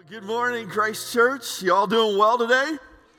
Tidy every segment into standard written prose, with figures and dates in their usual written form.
Good morning, Christ Church. Y'all doing well today?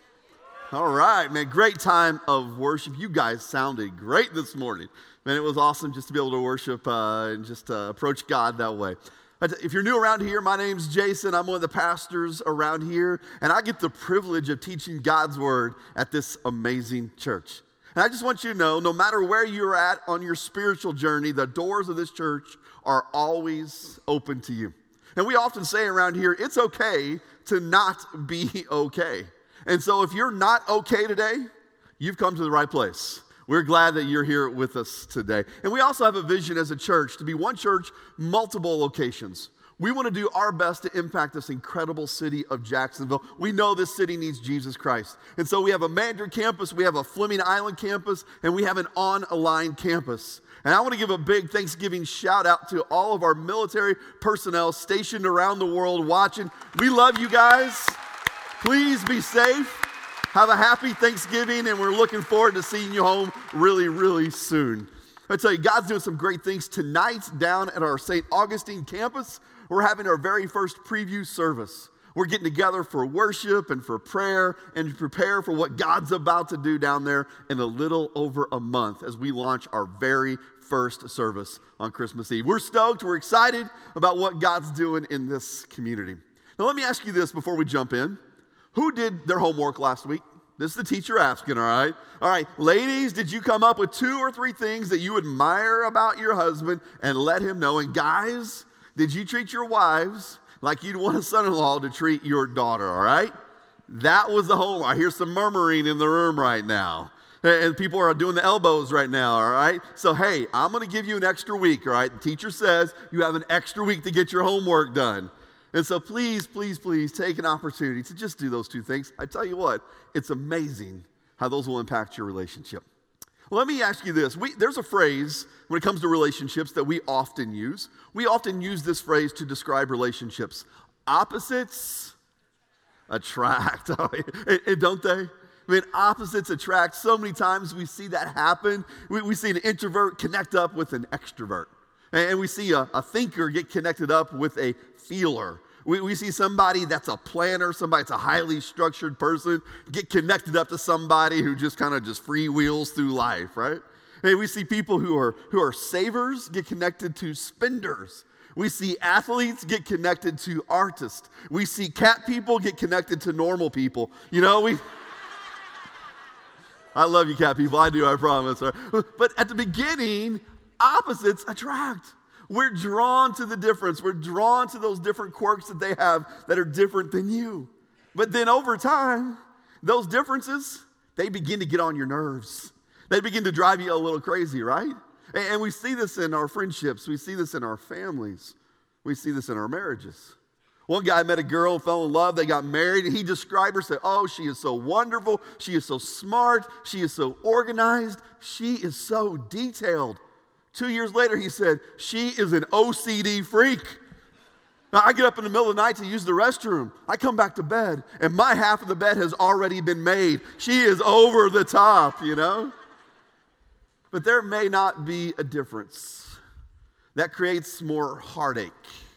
All right, man. Great time of worship. You guys sounded great this morning. Man, it was awesome just to be able to worship and just approach God that way. If you're new around here, my name's Jason. I'm one of the pastors around here, and I get the privilege of teaching God's Word at this amazing church. And I just want you to know, no matter where you're at on your spiritual journey, the doors of this church are always open to you. And we often say around here, it's okay to not be okay. And so if you're not okay today, you've come to the right place. We're glad that you're here with us today. And we also have a vision as a church to be one church, multiple locations. We want to do our best to impact this incredible city of Jacksonville. We know this city needs Jesus Christ. And so we have a Mandarin campus, we have a Fleming Island campus, and we have an on-a-line campus. And I want to give a big Thanksgiving shout out to all of our military personnel stationed around the world watching. We love you guys. Please be safe. Have a happy Thanksgiving, and we're looking forward to seeing you home really, really soon. I tell you, God's doing some great things tonight down at our St. Augustine campus. We're having our very first preview service. We're getting together for worship and for prayer and to prepare for what God's about to do down there in a little over a month as we launch our very first service on Christmas Eve. We're stoked. We're excited about what God's doing in this community. Now, let me ask you this before we jump in. Who did their homework last week? This is the teacher asking, all right? All right, ladies, did you come up with 2 or 3 things that you admire about your husband and let him know? And guys, did you treat your wives like you'd want a son-in-law to treat your daughter, all right? That was the homework. I hear some murmuring in the room right now. And people are doing the elbows right now, all right? So, hey, I'm going to give you an extra week, all right? The teacher says you have an extra week to get your homework done. And so please, please, please take an opportunity to just do those 2 things. I tell you what, it's amazing how those will impact your relationship. Well, let me ask you this. There's a phrase when it comes to relationships that we often use. We often use this phrase to describe relationships. Opposites attract, don't they? I mean, opposites attract. So many times we see that happen. We see an introvert connect up with an extrovert. And we see a thinker get connected up with a feeler. We see somebody that's a planner, somebody that's a highly structured person, get connected up to somebody who just kind of just freewheels through life, right? And we see people who are savers get connected to spenders. We see athletes get connected to artists. We see cat people get connected to normal people. You know, I love you, cat people. I do, I promise. But at the beginning, opposites attract. We're drawn to the difference. We're drawn to those different quirks that they have that are different than you. But then over time, those differences, they begin to get on your nerves. They begin to drive you a little crazy, right? And we see this in our friendships. We see this in our families. We see this in our marriages. One guy met a girl and fell in love. They got married, and he described her, said, oh, she is so wonderful. She is so smart. She is so organized. She is so detailed. 2 years later, he said, she is an OCD freak. Now, I get up in the middle of the night to use the restroom. I come back to bed, and my half of the bed has already been made. She is over the top, you know? But there may not be a difference. That creates more heartache,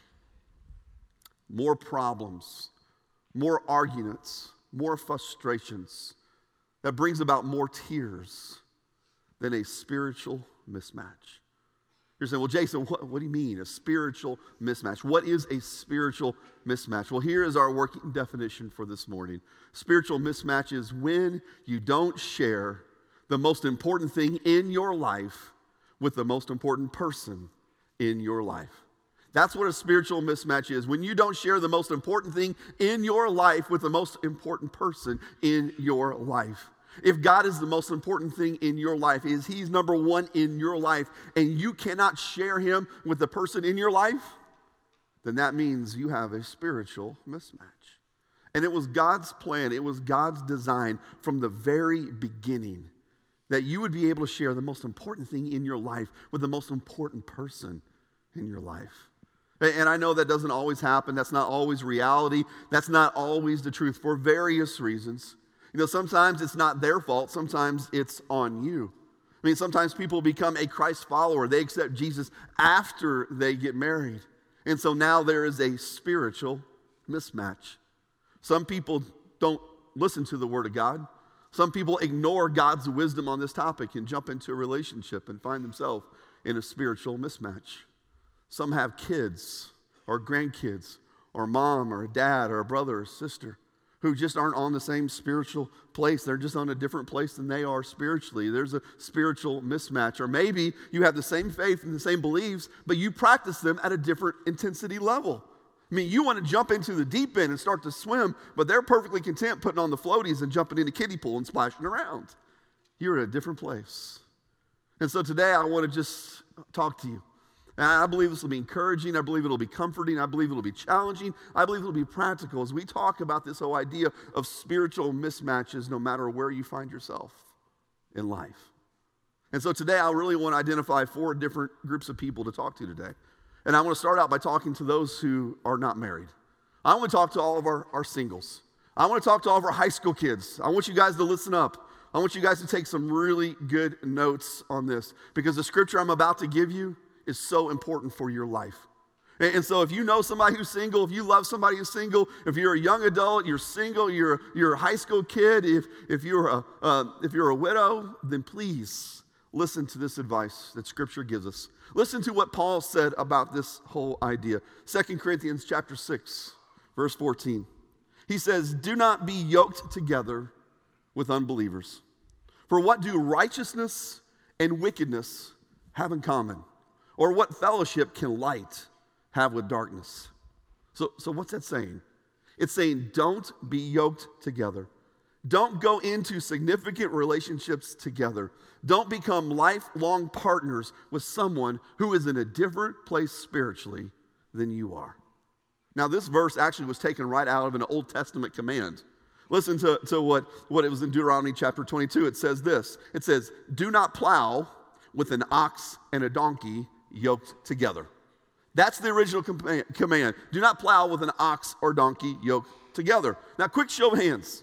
more problems, more arguments, more frustrations. That brings about more tears than a spiritual mismatch. You're saying, well, Jason, what do you mean, a spiritual mismatch? What is a spiritual mismatch? Well, here is our working definition for this morning. Spiritual mismatch is when you don't share the most important thing in your life with the most important person in your life. That's what a spiritual mismatch is. When you don't share the most important thing in your life with the most important person in your life. If God is the most important thing in your life, is He's number one in your life, and you cannot share Him with the person in your life, then that means you have a spiritual mismatch. And it was God's plan, it was God's design from the very beginning that you would be able to share the most important thing in your life with the most important person in your life. And I know that doesn't always happen. That's not always reality. That's not always the truth for various reasons. You know, sometimes it's not their fault. Sometimes it's on you. I mean, sometimes people become a Christ follower. They accept Jesus after they get married. And so now there is a spiritual mismatch. Some people don't listen to the Word of God. Some people ignore God's wisdom on this topic and jump into a relationship and find themselves in a spiritual mismatch. Some have kids or grandkids or mom or a dad or a brother or sister who just aren't on the same spiritual place. They're just on a different place than they are spiritually. There's a spiritual mismatch. Or maybe you have the same faith and the same beliefs, but you practice them at a different intensity level. I mean, you want to jump into the deep end and start to swim, but they're perfectly content putting on the floaties and jumping in the kiddie pool and splashing around. You're at a different place. And so today I want to just talk to you. And I believe this will be encouraging. I believe it'll be comforting. I believe it'll be challenging. I believe it'll be practical as we talk about this whole idea of spiritual mismatches no matter where you find yourself in life. And so today I really want to identify 4 different groups of people to talk to today. And I want to start out by talking to those who are not married. I want to talk to all of our singles. I want to talk to all of our high school kids. I want you guys to listen up. I want you guys to take some really good notes on this because the scripture I'm about to give you is so important for your life. And so if you know somebody who's single, if you love somebody who's single, if you're a young adult, you're single, you're a high school kid, if you're a widow, then please listen to this advice that Scripture gives us. Listen to what Paul said about this whole idea. 2 Corinthians chapter 6, verse 14. He says, "Do not be yoked together with unbelievers. For what do righteousness and wickedness have in common? Or what fellowship can light have with darkness?" So what's that saying? It's saying don't be yoked together. Don't go into significant relationships together. Don't become lifelong partners with someone who is in a different place spiritually than you are. Now, this verse actually was taken right out of an Old Testament command. Listen to what it was in Deuteronomy chapter 22. It says this. It says, "Do not plow with an ox and a donkey yoked together." That's the original command. Do not plow with an ox or donkey yoked together. Now, quick show of hands.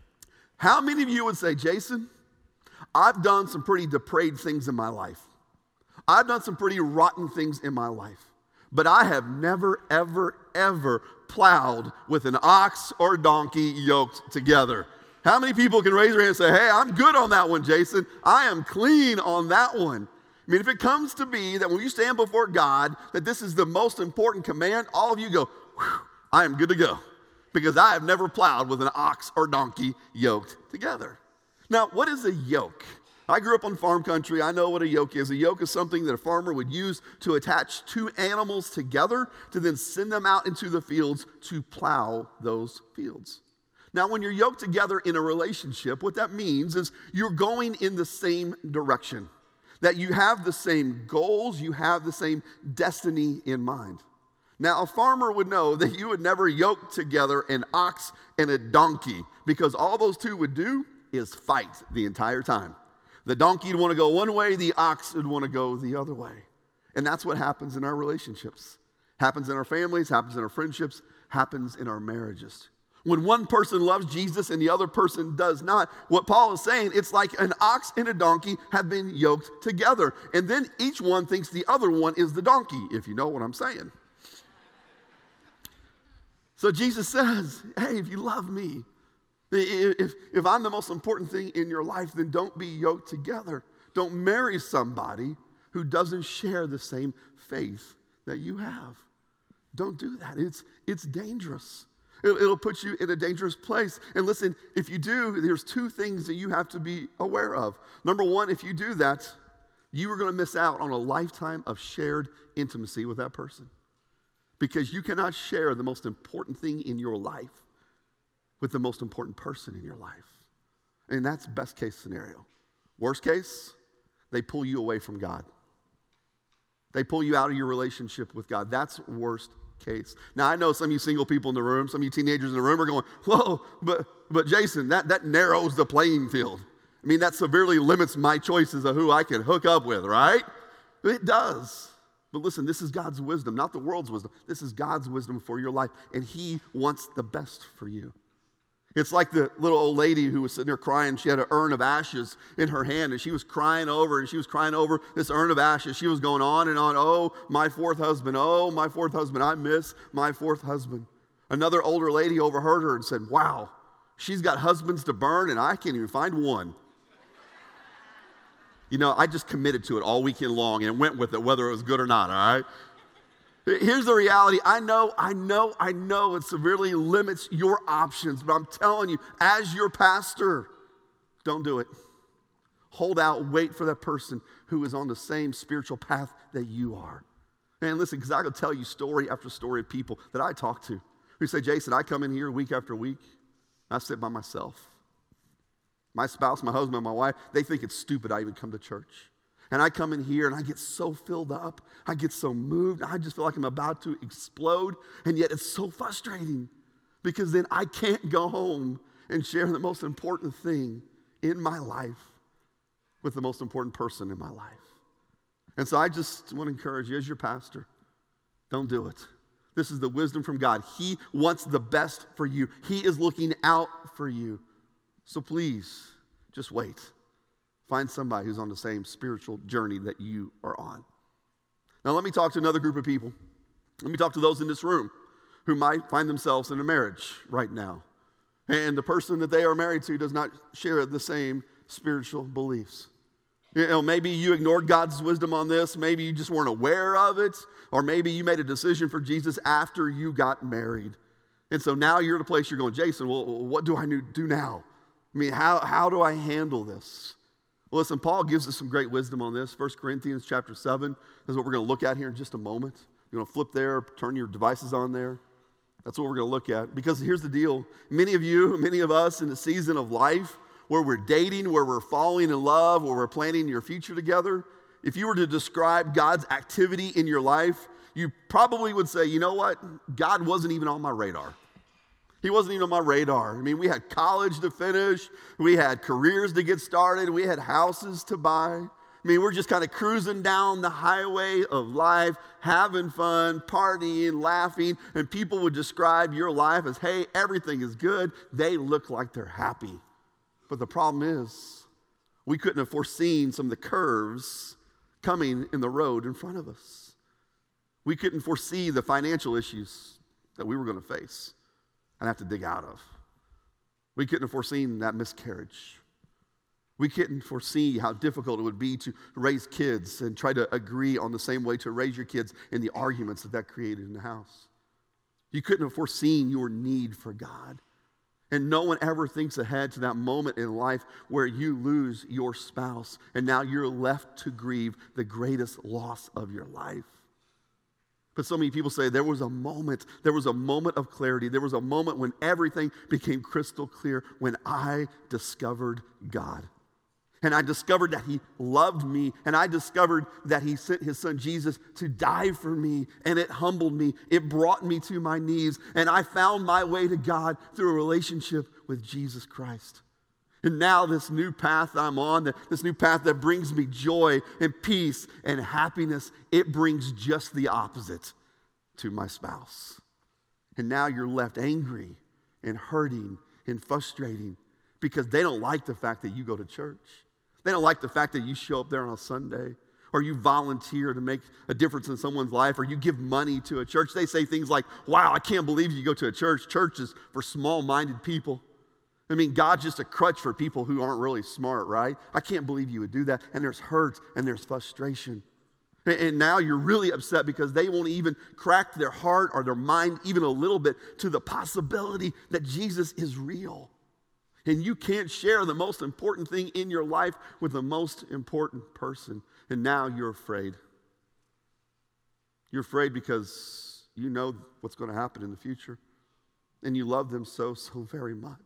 How many of you would say, "Jason, I've done some pretty depraved things in my life. I've done some pretty rotten things in my life, but I have never, ever, ever plowed with an ox or donkey yoked together"? How many people can raise their hand and say, "Hey, I'm good on that one, Jason. I am clean on that one"? I mean, if it comes to be that when you stand before God, that this is the most important command, all of you go, "I am good to go," because I have never plowed with an ox or donkey yoked together. Now, what is a yoke? I grew up on farm country. I know what a yoke is. A yoke is something that a farmer would use to attach 2 animals together to then send them out into the fields to plow those fields. Now, when you're yoked together in a relationship, what that means is you're going in the same direction. That you have the same goals, you have the same destiny in mind. Now, a farmer would know that you would never yoke together an ox and a donkey because all those 2 would do is fight the entire time. The donkey would want to go one way, the ox would want to go the other way. And that's what happens in our relationships. Happens in our families, happens in our friendships, happens in our marriages. When one person loves Jesus and the other person does not, what Paul is saying, it's like an ox and a donkey have been yoked together. And then each one thinks the other one is the donkey, if you know what I'm saying. So Jesus says, hey, if you love me, if I'm the most important thing in your life, then don't be yoked together. Don't marry somebody who doesn't share the same faith that you have. Don't do that. It's dangerous. It'll put you in a dangerous place. And listen, if you do, there's 2 things that you have to be aware of. Number 1, if you do that, you are going to miss out on a lifetime of shared intimacy with that person. Because you cannot share the most important thing in your life with the most important person in your life. And that's best case scenario. Worst case, they pull you away from God. They pull you out of your relationship with God. That's worst case. Now, I know some of you single people in the room, some of you teenagers in the room are going, whoa, but Jason, that narrows the playing field. I mean, that severely limits my choices of who I can hook up with, right? It does. But listen, this is God's wisdom, not the world's wisdom. This is God's wisdom for your life, and He wants the best for you. It's like the little old lady who was sitting there crying. She had an urn of ashes in her hand, and she was crying over this urn of ashes. She was going on and on. "Oh, my 4th husband. Oh, my 4th husband. I miss my 4th husband." Another older lady overheard her and said, wow, she's got husbands to burn and I can't even find one. You know, I just committed to it all weekend long and went with it whether it was good or not, all right? Here's the reality. I know it severely limits your options, but I'm telling you, as your pastor, don't do it. Hold out, wait for that person who is on the same spiritual path that you are. And listen, because I could tell you story after story of people that I talk to who say, Jason, I come in here week after week, I sit by myself. My spouse, my husband, my wife, they think it's stupid I even come to church. And I come in here and I get so filled up. I get so moved. I just feel like I'm about to explode. And yet it's so frustrating because then I can't go home and share the most important thing in my life with the most important person in my life. And so I just want to encourage you as your pastor, don't do it. This is the wisdom from God. He wants the best for you. He is looking out for you. So please, just wait. Find somebody who's on the same spiritual journey that you are on. Now let me talk to another group of people. Let me talk to those in this room who might find themselves in a marriage right now. And the person that they are married to does not share the same spiritual beliefs. You know, maybe you ignored God's wisdom on this. Maybe you just weren't aware of it. Or maybe you made a decision for Jesus after you got married. And so now you're at a place you're going, Jason, well, what do I do now? I mean, how do I handle this? Well, listen, Paul gives us some great wisdom on this. 1 Corinthians chapter 7 is what we're going to look at here in just a moment. You're going to flip there, turn your devices on there. That's what we're going to look at. Because here's the deal. Many of us in the season of life where we're dating, where we're falling in love, where we're planning your future together, if you were to describe God's activity in your life, you probably would say, you know what? God wasn't even on my radar. He wasn't even on my radar. I mean, we had college to finish. We had careers to get started. We had houses to buy. I mean, we're just kind of cruising down the highway of life, having fun, partying, laughing, and people would describe your life as, hey, everything is good. They look like they're happy. But the problem is, we couldn't have foreseen some of the curves coming in the road in front of us. We couldn't foresee the financial issues that we were going to face and have to dig out of. We couldn't have foreseen that miscarriage. We couldn't foresee how difficult it would be to raise kids and try to agree on the same way to raise your kids and the arguments that created in the house. You couldn't have foreseen your need for God. And no one ever thinks ahead to that moment in life where you lose your spouse and now you're left to grieve the greatest loss of your life. But so many people say there was a moment of clarity. There was a moment when everything became crystal clear when I discovered God. And I discovered that He loved me. And I discovered that He sent His Son Jesus to die for me. And it humbled me. It brought me to my knees. And I found my way to God through a relationship with Jesus Christ. And now this new path I'm on, this new path that brings me joy and peace and happiness, it brings just the opposite to my spouse. And now you're left angry and hurting and frustrating because they don't like the fact that you go to church. They don't like the fact that you show up there on a Sunday or you volunteer to make a difference in someone's life or you give money to a church. They say things like, wow, I can't believe you go to a church. Church is for small-minded people. I mean, God's just a crutch for people who aren't really smart, right? I can't believe you would do that. And there's hurt and there's frustration. And now you're really upset because they won't even crack their heart or their mind even a little bit to the possibility that Jesus is real. And you can't share the most important thing in your life with the most important person. And now you're afraid. You're afraid because you know what's going to happen in the future. And you love them so very much.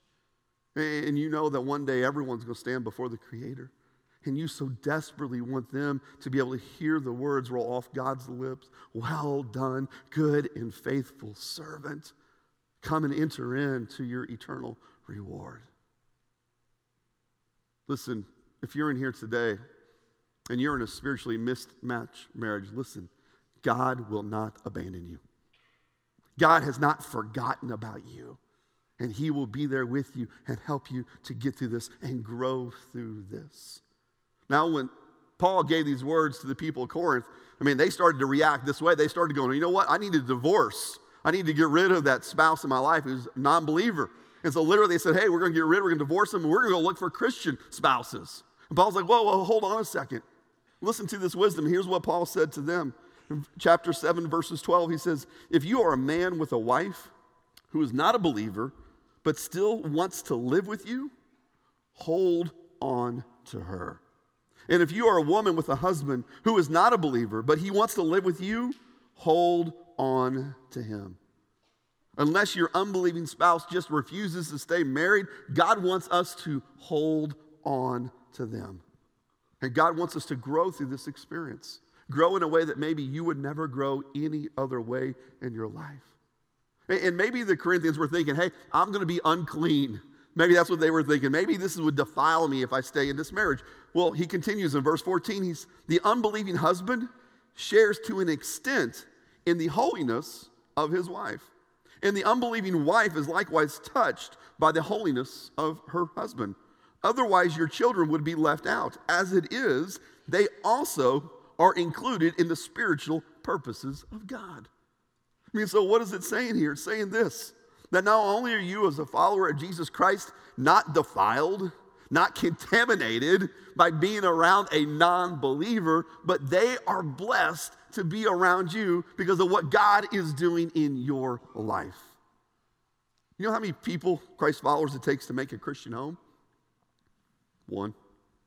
And you know that one day everyone's going to stand before the Creator. And you so desperately want them to be able to hear the words roll off God's lips. Well done, good and faithful servant. Come and enter into your eternal reward. Listen, if you're in here today and you're in a spiritually mismatched marriage, listen, God will not abandon you. God has not forgotten about you. And He will be there with you and help you to get through this and grow through this. Now, when Paul gave these words to the people of Corinth, I mean, they started to react this way. They started going, you know what? I need a divorce. I need to get rid of that spouse in my life who's a non-believer. And so literally they said, hey, we're going to get rid, we're going to divorce them, and we're going to go look for Christian spouses. And Paul's like, whoa, hold on a second. Listen to this wisdom. Here's what Paul said to them. In chapter 7, verses 12, he says, if you are a man with a wife who is not a believer, but still wants to live with you, hold on to her. And if you are a woman with a husband who is not a believer, but he wants to live with you, hold on to him. Unless your unbelieving spouse just refuses to stay married, God wants us to hold on to them. And God wants us to grow through this experience. Grow in a way that maybe you would never grow any other way in your life. And maybe the Corinthians were thinking, hey, I'm going to be unclean. Maybe that's what they were thinking. Maybe this would defile me if I stay in this marriage. Well, he continues in verse 14. The unbelieving husband shares to an extent in the holiness of his wife. And the unbelieving wife is likewise touched by the holiness of her husband. Otherwise, your children would be left out. As it is, they also are included in the spiritual purposes of God. I mean, so what is it saying here? It's saying this, that not only are you as a follower of Jesus Christ not defiled, not contaminated by being around a non-believer, but they are blessed to be around you because of what God is doing in your life. You know how many people, Christ followers, it takes to make a Christian home? One.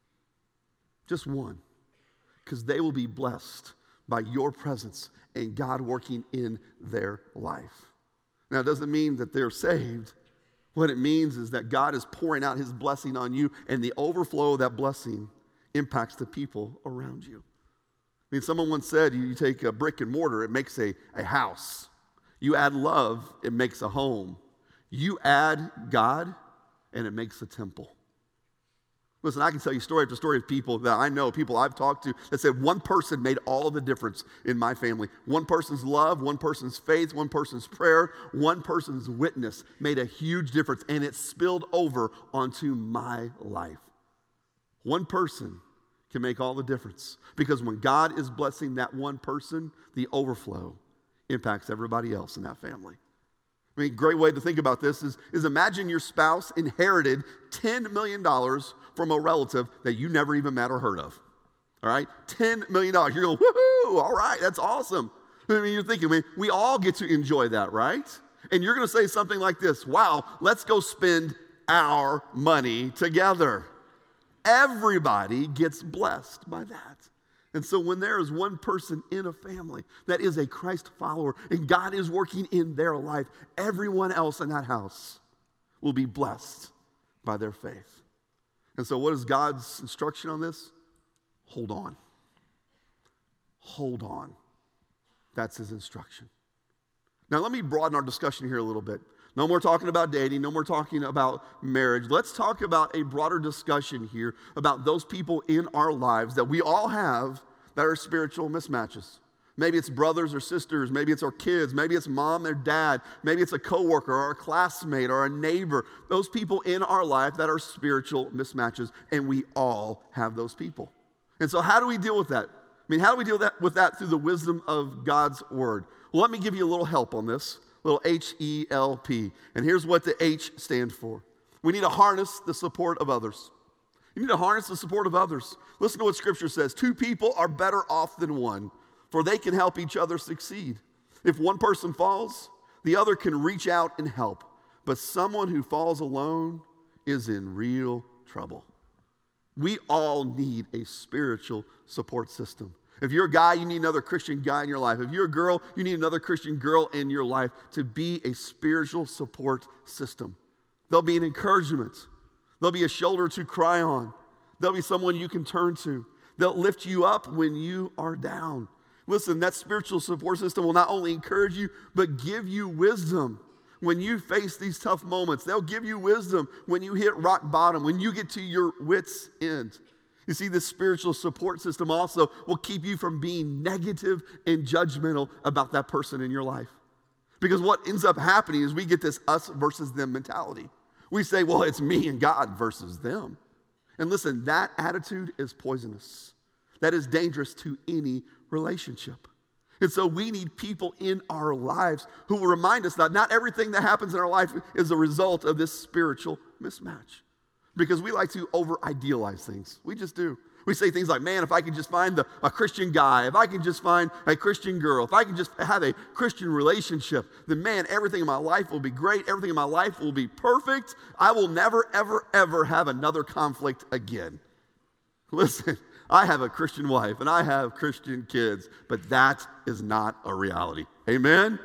Just one. Because they will be blessed by your presence and God working in their life. Now, it doesn't mean that they're saved. What it means is that God is pouring out his blessing on you, and the overflow of that blessing impacts the people around you. I mean, someone once said, you take a brick and mortar, it makes a house. You add love, it makes a home. You add God, and it makes a temple. Listen, I can tell you story after story of people that I know, people I've talked to, that said one person made all the difference in my family. One person's love, one person's faith, one person's prayer, one person's witness made a huge difference, and it spilled over onto my life. One person can make all the difference, because when God is blessing that one person, the overflow impacts everybody else in that family. I mean, a great way to think about this is imagine your spouse inherited $10 million from a relative that you never even met or heard of. All right? $10 million. You're going, woohoo, all right, that's awesome. I mean, you're thinking, we all get to enjoy that, right? And you're going to say something like this, wow, let's go spend our money together. Everybody gets blessed by that. And so when there is one person in a family that is a Christ follower and God is working in their life, everyone else in that house will be blessed by their faith. And so what is God's instruction on this? Hold on. Hold on. That's his instruction. Now let me broaden our discussion here a little bit. No more talking about dating, no more talking about marriage. Let's talk about a broader discussion here about those people in our lives that we all have that are spiritual mismatches. Maybe it's brothers or sisters, maybe it's our kids, maybe it's mom or dad, maybe it's a coworker or a classmate or a neighbor. Those people in our life that are spiritual mismatches, and we all have those people. And so how do we deal with that? I mean, how do we deal with that through the wisdom of God's word? Well, let me give you a little help on this. Little H-E-L-P. And here's what the H stands for. We need to harness the support of others. You need to harness the support of others. Listen to what Scripture says. 2 people are better off than one, for they can help each other succeed. If one person falls, the other can reach out and help. But someone who falls alone is in real trouble. We all need a spiritual support system. If you're a guy, you need another Christian guy in your life. If you're a girl, you need another Christian girl in your life to be a spiritual support system. There'll be an encouragement. There'll be a shoulder to cry on. There'll be someone you can turn to. They'll lift you up when you are down. Listen, that spiritual support system will not only encourage you, but give you wisdom when you face these tough moments. They'll give you wisdom when you hit rock bottom, when you get to your wits' end. You see, this spiritual support system also will keep you from being negative and judgmental about that person in your life. Because what ends up happening is we get this us versus them mentality. We say, well, it's me and God versus them. And listen, that attitude is poisonous. That is dangerous to any relationship. And so we need people in our lives who will remind us that not everything that happens in our life is a result of this spiritual mismatch. Because we like to over-idealize things. We just do. We say things like, man, if I could just find a Christian guy, if I can just find a Christian girl, if I can just have a Christian relationship, then man, everything in my life will be great. Everything in my life will be perfect. I will never, ever, ever have another conflict again. Listen, I have a Christian wife and I have Christian kids, but that is not a reality. Amen?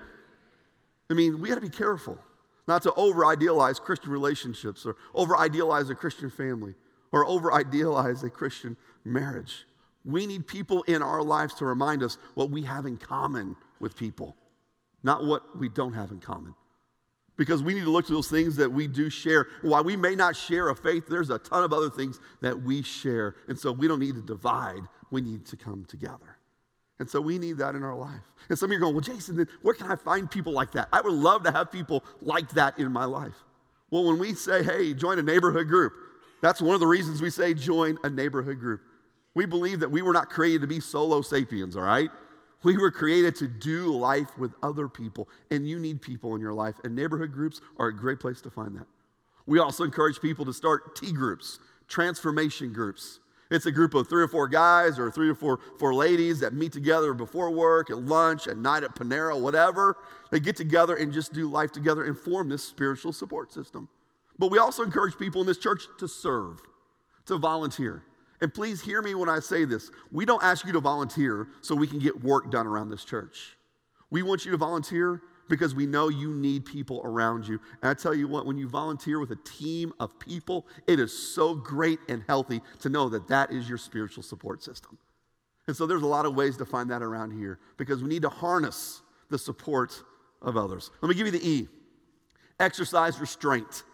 I mean, we got to be careful not to over-idealize Christian relationships or over-idealize a Christian family or over-idealize a Christian marriage. We need people in our lives to remind us what we have in common with people, not what we don't have in common. Because we need to look to those things that we do share. While we may not share a faith, there's a ton of other things that we share. And so we don't need to divide. We need to come together. And so we need that in our life. And some of you are going, well, Jason, then where can I find people like that? I would love to have people like that in my life. Well, when we say, hey, join a neighborhood group, that's one of the reasons we say join a neighborhood group. We believe that we were not created to be solo sapiens, all right? We were created to do life with other people, and you need people in your life, and neighborhood groups are a great place to find that. We also encourage people to start T groups, transformation groups. It's a group of 3 or 4 guys or 3 or 4 ladies that meet together before work, at lunch, at night at Panera, whatever. They get together and just do life together and form this spiritual support system. But we also encourage people in this church to serve, to volunteer. And please hear me when I say this. We don't ask you to volunteer so we can get work done around this church. We want you to volunteer because we know you need people around you. And I tell you what, when you volunteer with a team of people, it is so great and healthy to know that that is your spiritual support system. And so there's a lot of ways to find that around here because we need to harness the support of others. Let me give you the E. Exercise restraint.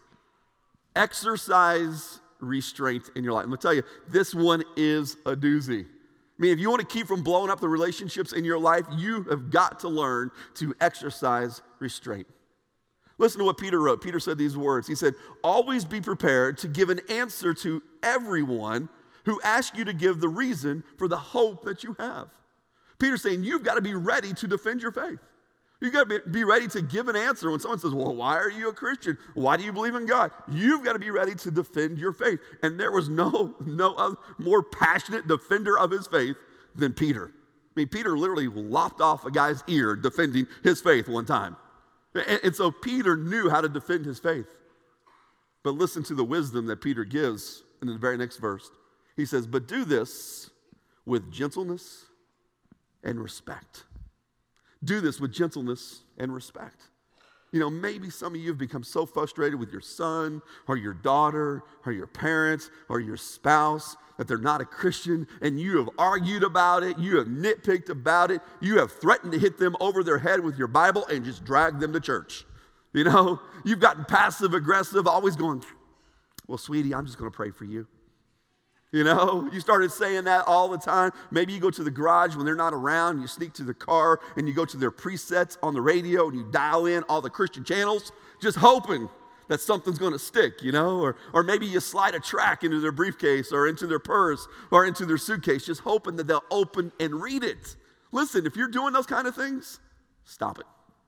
Exercise restraint in your life. I'm going to tell you, this one is a doozy. I mean, if you want to keep from blowing up the relationships in your life, you have got to learn to exercise restraint. Listen to what Peter wrote. Peter said these words. He said, always be prepared to give an answer to everyone who asks you to give the reason for the hope that you have. Peter's saying you've got to be ready to defend your faith. You've got to be ready to give an answer when someone says, well, why are you a Christian? Why do you believe in God? You've got to be ready to defend your faith. And there was no other more passionate defender of his faith than Peter. I mean, Peter literally lopped off a guy's ear defending his faith one time. And so Peter knew how to defend his faith. But listen to the wisdom that Peter gives in the very next verse. He says, but do this with gentleness and respect. Do this with gentleness and respect. You know, maybe some of you have become so frustrated with your son or your daughter or your parents or your spouse that they're not a Christian, and you have argued about it, you have nitpicked about it, you have threatened to hit them over their head with your Bible and just drag them to church. You know, you've gotten passive aggressive, always going, well, sweetie, I'm just going to pray for you. You know, you started saying that all the time. Maybe you go to the garage when they're not around, you sneak to the car and you go to their presets on the radio and you dial in all the Christian channels, just hoping that something's going to stick, you know, or maybe you slide a track into their briefcase or into their purse or into their suitcase, just hoping that they'll open and read it. Listen, if you're doing those kind of things, stop it.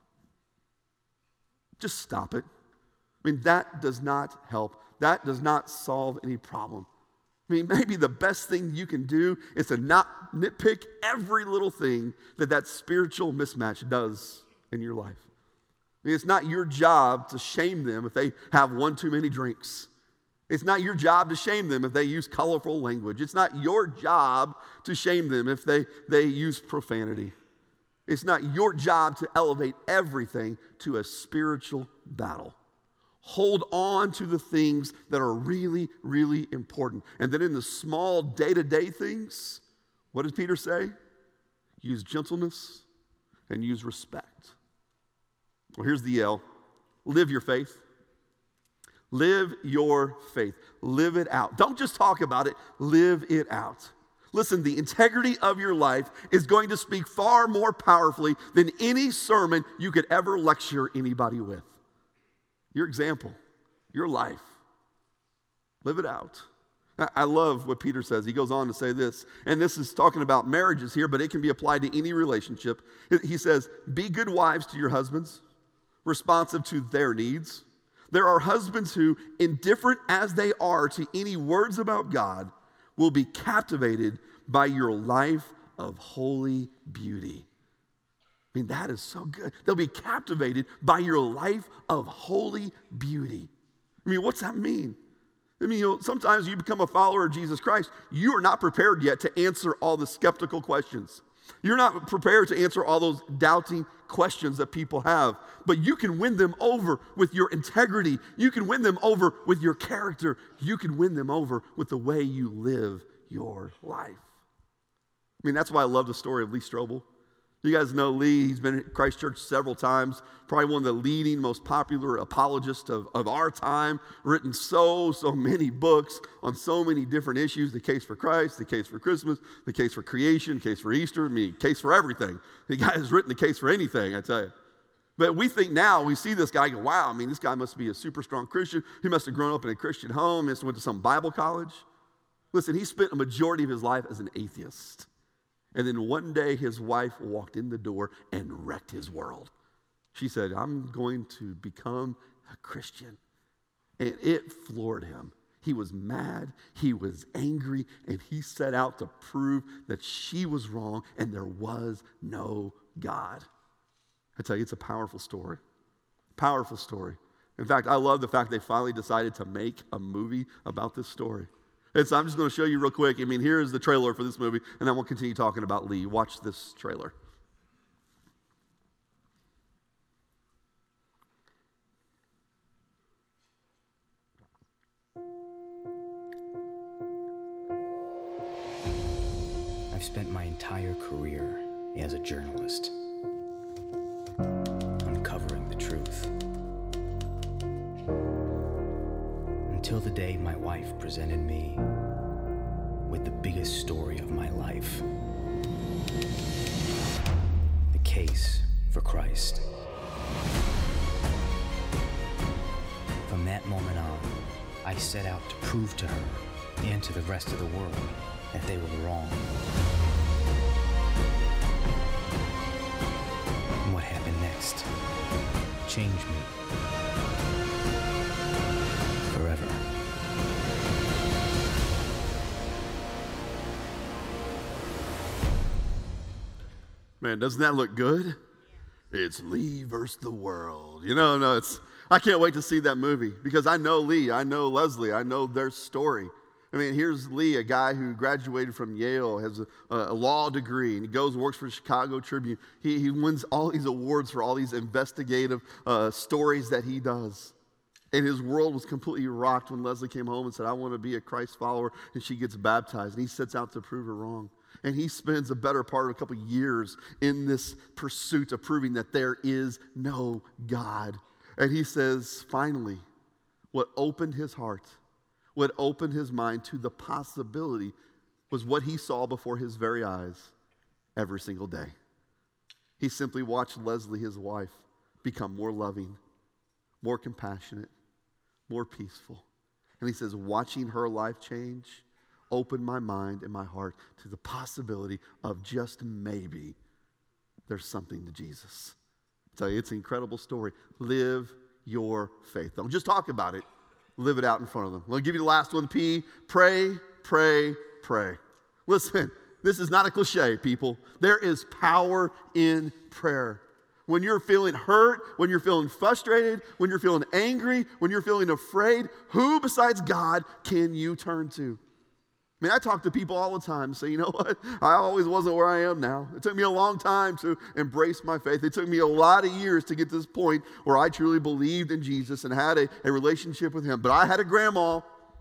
Just stop it. I mean, that does not help. That does not solve any problem. I mean, maybe the best thing you can do is to not nitpick every little thing that spiritual mismatch does in your life. I mean, it's not your job to shame them if they have one too many drinks. It's not your job to shame them if they use colorful language. It's not your job to shame them if they use profanity. It's not your job to elevate everything to a spiritual battle. Hold on to the things that are really, really important. And then in the small day-to-day things, what does Peter say? Use gentleness and use respect. Well, here's the L. Live your faith. Live your faith. Live it out. Don't just talk about it. Live it out. Listen, the integrity of your life is going to speak far more powerfully than any sermon you could ever lecture anybody with. Your example, your life, live it out. I love what Peter says. He goes on to say this, and this is talking about marriages here, but it can be applied to any relationship. He says, be good wives to your husbands, responsive to their needs. There are husbands who, indifferent as they are to any words about God, will be captivated by your life of holy beauty. I mean, that is so good. They'll be captivated by your life of holy beauty. I mean, what's that mean? I mean, sometimes you become a follower of Jesus Christ, you are not prepared yet to answer all the skeptical questions. You're not prepared to answer all those doubting questions that people have, but you can win them over with your integrity. You can win them over with your character. You can win them over with the way you live your life. I mean, that's why I love the story of Lee Strobel. You guys know Lee. He's been at Christ Church several times, probably one of the leading, most popular apologists of our time, written so many books on so many different issues, the case for Christ, the case for Christmas, the case for creation, the case for Easter, I mean, case for everything. The guy has written the case for anything, I tell you. But we think now, we see this guy, go, wow, I mean, this guy must be a super strong Christian. He must have grown up in a Christian home. He must have went to some Bible college. Listen, he spent a majority of his life as an atheist. And then one day his wife walked in the door and wrecked his world. She said, I'm going to become a Christian. And it floored him. He was mad, he was angry, and he set out to prove that she was wrong and there was no God. I tell you, it's a powerful story. Powerful story. In fact, I love the fact they finally decided to make a movie about this story. And so I'm just going to show you real quick. I mean, here's the trailer for this movie, and then we'll continue talking about Lee. Watch this trailer. I've spent my entire career as a journalist, uncovering the truth. Until the day my wife presented me with the biggest story of my life. The case for Christ. From that moment on, I set out to prove to her and to the rest of the world that they were wrong. And what happened next changed me forever. Man, doesn't that look good? It's Lee versus the world. No, I can't wait to see that movie because I know Lee, I know Leslie, I know their story. I mean, here's Lee, a guy who graduated from Yale, has a law degree, and he goes and works for the Chicago Tribune. He wins all these awards for all these investigative stories that he does. And his world was completely rocked when Leslie came home and said, I want to be a Christ follower, and she gets baptized, and he sets out to prove her wrong. And he spends a better part of a couple years in this pursuit of proving that there is no God. And he says, finally, what opened his heart, what opened his mind to the possibility was what he saw before his very eyes every single day. He simply watched Leslie, his wife, become more loving, more compassionate, more peaceful. And he says, watching her life change opened my mind and my heart to the possibility of just maybe there's something to Jesus. I tell you, it's an incredible story. Live your faith. Don't just talk about it. Live it out in front of them. I'll give you the last one, P. Pray, pray, pray. Listen, this is not a cliche, people. There is power in prayer. When you're feeling hurt, when you're feeling frustrated, when you're feeling angry, when you're feeling afraid, who besides God can you turn to? I mean, I talk to people all the time and say, you know what? I always wasn't where I am now. It took me a long time to embrace my faith. It took me a lot of years to get to this point where I truly believed in Jesus and had a relationship with him. But I had a grandma.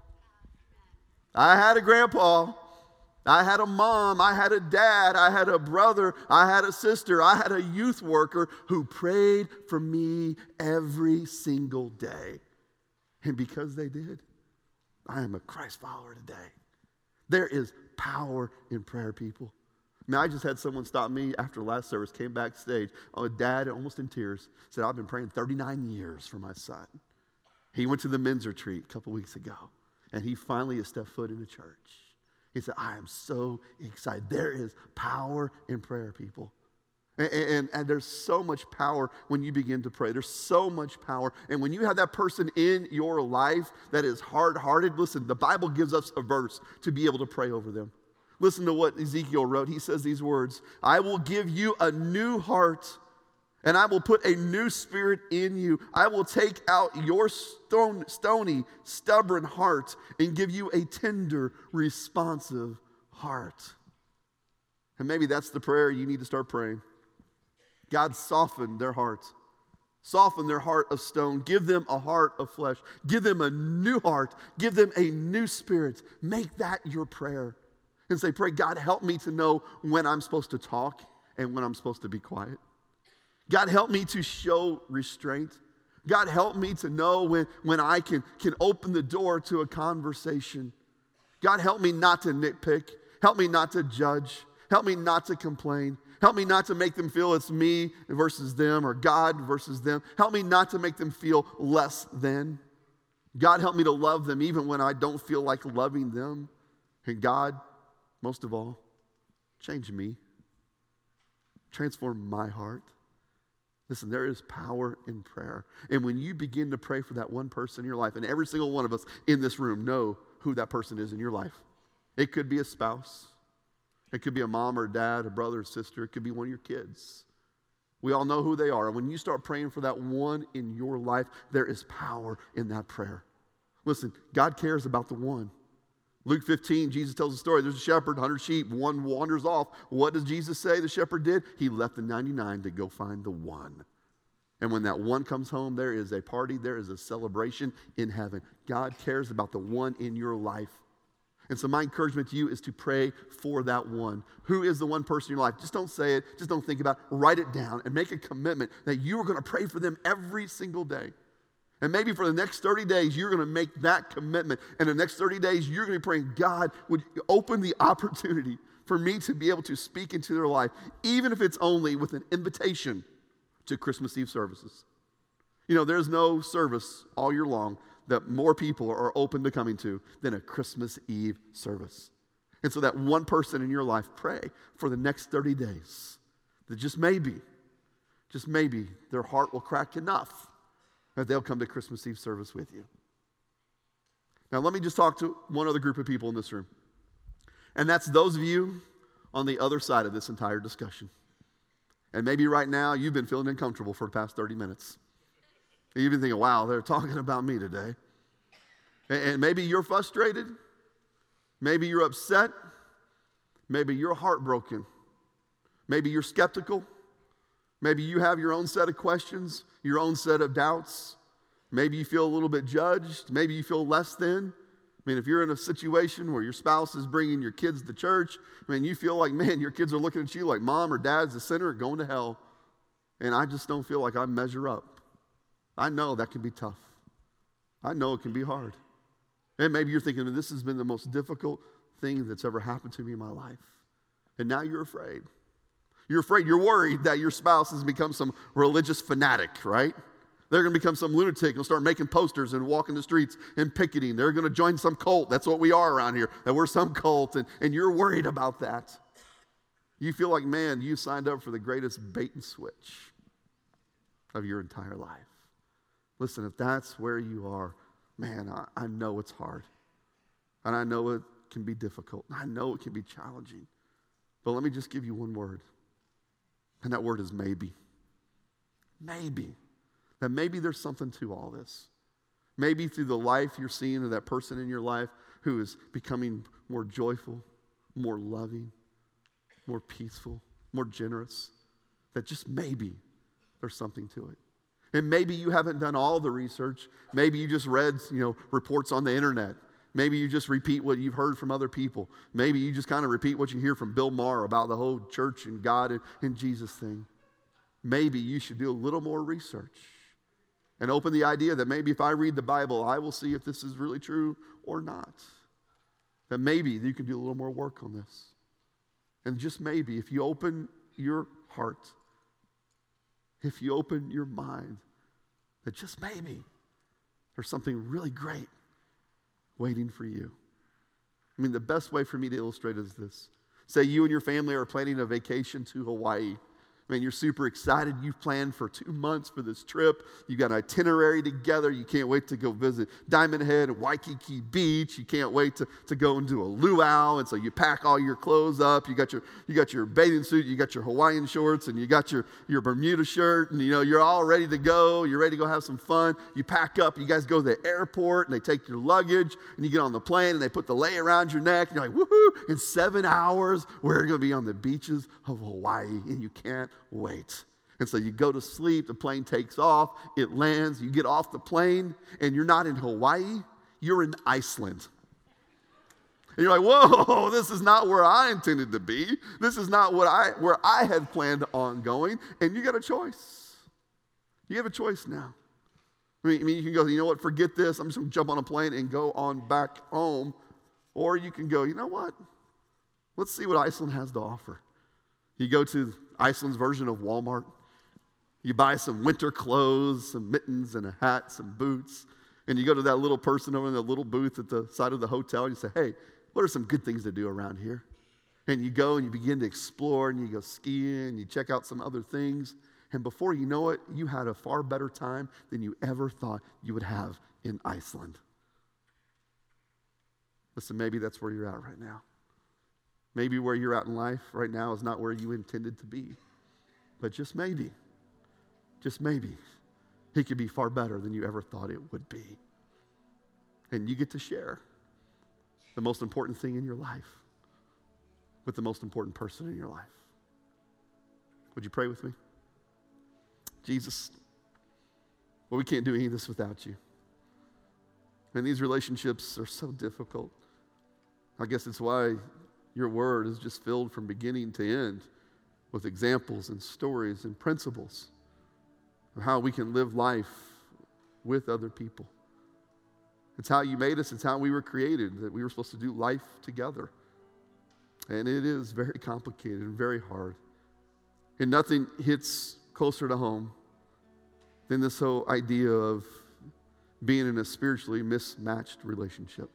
I had a grandpa. I had a mom. I had a dad. I had a brother. I had a sister. I had a youth worker who prayed for me every single day. And because they did, I am a Christ follower today. There is power in prayer, people. I mean, I just had someone stop me after last service, came backstage, a dad almost in tears, said, I've been praying 39 years for my son. He went to the men's retreat a couple weeks ago. And he finally has stepped foot in the church. He said, I am so excited. There is power in prayer, people. And there's so much power when you begin to pray. There's so much power. And when you have that person in your life that is hard-hearted, listen, the Bible gives us a verse to be able to pray over them. Listen to what Ezekiel wrote. He says these words, I will give you a new heart, and I will put a new spirit in you. I will take out your stony, stubborn heart and give you a tender, responsive heart. And maybe that's the prayer you need to start praying. God, soften their hearts. Soften their heart of stone. Give them a heart of flesh. Give them a new heart. Give them a new spirit. Make that your prayer. And say, pray, God, help me to know when I'm supposed to talk and when I'm supposed to be quiet. God, help me to show restraint. God, help me to know when I can open the door to a conversation. God, help me not to nitpick. Help me not to judge. Help me not to complain. Help me not to make them feel it's me versus them or God versus them. Help me not to make them feel less than. God, help me to love them even when I don't feel like loving them. And God, most of all, change me. Transform my heart. Listen, there is power in prayer. And when you begin to pray for that one person in your life, and every single one of us in this room know who that person is in your life. It could be a spouse. It could be a mom or dad, a brother or sister. It could be one of your kids. We all know who they are. And when you start praying for that one in your life, there is power in that prayer. Listen, God cares about the one. Luke 15, Jesus tells a story. There's a shepherd, 100 sheep. One wanders off. What does Jesus say the shepherd did? He left the 99 to go find the one. And when that one comes home, there is a party. There is a celebration in heaven. God cares about the one in your life. And so my encouragement to you is to pray for that one. Who is the one person in your life? Just don't say it. Just don't think about it. Write it down and make a commitment that you are going to pray for them every single day. And maybe for the next 30 days, you're going to make that commitment. And the next 30 days, you're going to be praying, God, would you open the opportunity for me to be able to speak into their life, even if it's only with an invitation to Christmas Eve services. You know, there's no service all year long that more people are open to coming to than a Christmas Eve service. And so that one person in your life, pray for the next 30 days that just maybe, their heart will crack enough that they'll come to Christmas Eve service with you. Now, let me just talk to one other group of people in this room. And that's those of you on the other side of this entire discussion. And maybe right now you've been feeling uncomfortable for the past 30 minutes. You've been thinking, wow, they're talking about me today. And maybe you're frustrated. Maybe you're upset. Maybe you're heartbroken. Maybe you're skeptical. Maybe you have your own set of questions, your own set of doubts. Maybe you feel a little bit judged. Maybe you feel less than. I mean, if you're in a situation where your spouse is bringing your kids to church, I mean, you feel like, man, your kids are looking at you like mom or dad's the sinner going to hell. And I just don't feel like I measure up. I know that can be tough. I know it can be hard. And maybe you're thinking, this has been the most difficult thing that's ever happened to me in my life. And now you're afraid. You're afraid, you're worried that your spouse has become some religious fanatic, right? They're going to become some lunatic and start making posters and walking the streets and picketing. They're going to join some cult. That's what we are around here, that we're some cult, and you're worried about that. You feel like, man, you signed up for the greatest bait and switch of your entire life. Listen, if that's where you are, man, I know it's hard. And I know it can be difficult. I know it can be challenging. But let me just give you one word. And that word is maybe. Maybe. That maybe there's something to all this. Maybe through the life you're seeing of that person in your life who is becoming more joyful, more loving, more peaceful, more generous, that just maybe there's something to it. And maybe you haven't done all the research. Maybe you just read, reports on the internet. Maybe you just repeat what you've heard from other people. Maybe you just kind of repeat what you hear from Bill Maher about the whole church and God and Jesus thing. Maybe you should do a little more research and open the idea that maybe if I read the Bible, I will see if this is really true or not. That maybe you can do a little more work on this. And just maybe, if you open your heart, if you open your mind, that just maybe there's something really great waiting for you. I mean, the best way for me to illustrate is this. Say you and your family are planning a vacation to Hawaii. I mean, you're super excited. You've planned for 2 months for this trip. You've got an itinerary together. You can't wait to go visit Diamond Head and Waikiki Beach. You can't wait to go and do a luau. And so you pack all your clothes up. You got your bathing suit. You got your Hawaiian shorts. And you got your Bermuda shirt. And, you're all ready to go. You're ready to go have some fun. You pack up. You guys go to the airport. And they take your luggage. And you get on the plane. And they put the lei around your neck. And you're like, woohoo. In 7 hours, we're going to be on the beaches of Hawaii. And you can't wait. And so you go to sleep, the plane takes off, it lands, you get off the plane, and you're not in Hawaii, you're in Iceland. And you're like, whoa, this is not where I intended to be. This is not where I had planned on going. And you got a choice. You have a choice now. I mean, you can go, you know what, forget this. I'm just going to jump on a plane and go on back home. Or you can go, you know what, let's see what Iceland has to offer. You go to Iceland's version of Walmart. You buy some winter clothes, some mittens and a hat, some boots. And you go to that little person over in the little booth at the side of the hotel and you say, hey, what are some good things to do around here? And you go and you begin to explore and you go skiing and you check out some other things. And before you know it, you had a far better time than you ever thought you would have in Iceland. Listen, maybe that's where you're at right now. Maybe where you're at in life right now is not where you intended to be. But just maybe, it could be far better than you ever thought it would be. And you get to share the most important thing in your life with the most important person in your life. Would you pray with me? Jesus, well, we can't do any of this without you. And these relationships are so difficult. I guess it's why your word is just filled from beginning to end with examples and stories and principles of how we can live life with other people. It's how you made us. It's how we were created, that we were supposed to do life together. And it is very complicated and very hard. And nothing hits closer to home than this whole idea of being in a spiritually mismatched relationship.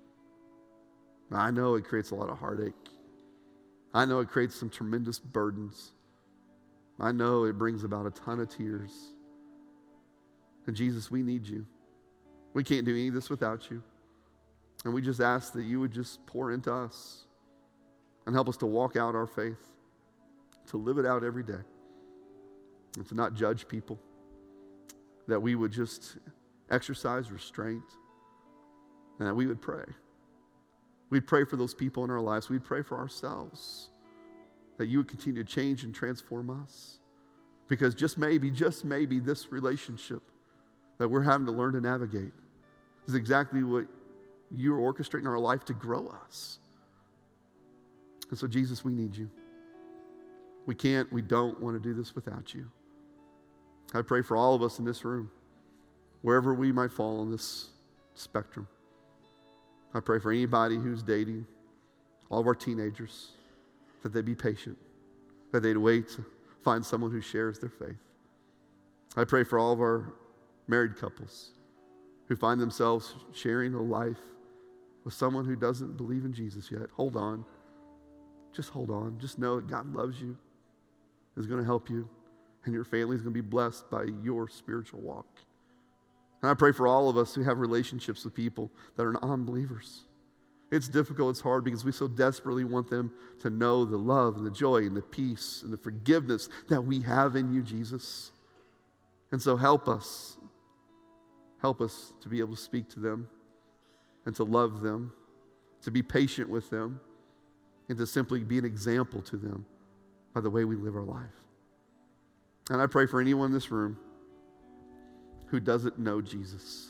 I know it creates a lot of heartache. I know it creates some tremendous burdens. I know it brings about a ton of tears. And Jesus, we need you. We can't do any of this without you. And we just ask that you would just pour into us and help us to walk out our faith, to live it out every day, and to not judge people, that we would just exercise restraint, and that we would pray. We'd pray for those people in our lives. We'd pray for ourselves, that you would continue to change and transform us. Because just maybe this relationship that we're having to learn to navigate is exactly what you're orchestrating in our life to grow us. And so, Jesus, we need you. We don't want to do this without you. I pray for all of us in this room, wherever we might fall on this spectrum. I pray for anybody who's dating, all of our teenagers, that they be patient, that they'd wait to find someone who shares their faith. I pray for all of our married couples who find themselves sharing a life with someone who doesn't believe in Jesus yet. Hold on. Just hold on. Just know that God loves you, is going to help you, and your family is going to be blessed by your spiritual walk. And I pray for all of us who have relationships with people that are non-believers. It's difficult, it's hard, because we so desperately want them to know the love and the joy and the peace and the forgiveness that we have in you, Jesus. And so help us to be able to speak to them and to love them, to be patient with them, and to simply be an example to them by the way we live our life. And I pray for anyone in this room who doesn't know Jesus.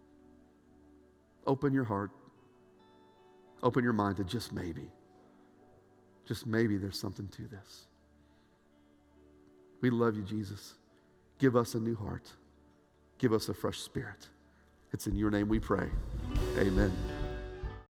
Open your heart. Open your mind to just maybe there's something to this. We love you, Jesus. Give us a new heart. Give us a fresh spirit. It's in your name we pray. Amen.